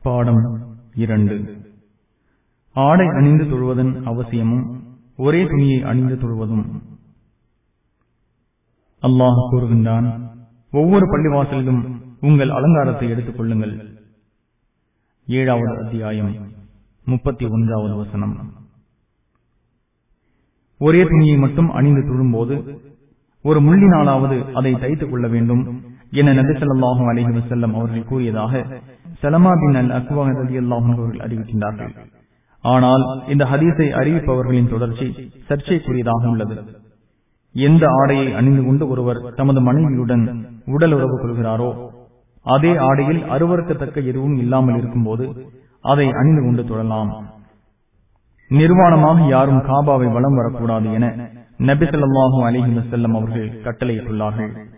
பாடம் 2. ஆடை அணிந்து தொழுவதன் அவசியமும் ஒரே துணியை அணிந்து தொழுவதும். அல்லாஹ் கூறுகின்றான், ஒவ்வொரு பள்ளிவாசலிலும் உங்கள் அலங்காரத்தை எடுத்துக் கொள்ளுங்கள். 7வது அத்தியாயம் 31வது வசனம். ஒரே துணியை மட்டும் அணிந்து தொழும்போது ஒரு முள்ளினாலாவது அதை தைத்துக் கொள்ள வேண்டும் என நபி ஸல்லல்லாஹு அலைஹி வஸல்லம் அவர்கள் கூறியதாக சலமா பின் அல் அக்வா ரலியல்லாஹு அன்ஹு அவர்கள் அறிவிக்கின்றார்கள். ஆனால் இந்த ஹதீஸை அறிவிப்பவர்களின் தொடர்ச்சி சர்ச்சைக்குரியதாக உள்ளது. எந்த ஆடையை அணிந்து கொண்டு ஒருவர் தமது மனைவியுடன் உடல் உறவு கொள்கிறாரோ அதே ஆடையில் அருவருக்கத்தக்க எதுவும் இல்லாமல் இருக்கும்போது அதை அணிந்து கொண்டு தொழலாம். நிர்வாணமாக யாரும் காபாவை வலம் வரக்கூடாது என நபி ஸல்லல்லாஹு அலைஹி வஸல்லம் அவர்கள் கட்டளையிட்டுள்ளார்கள்.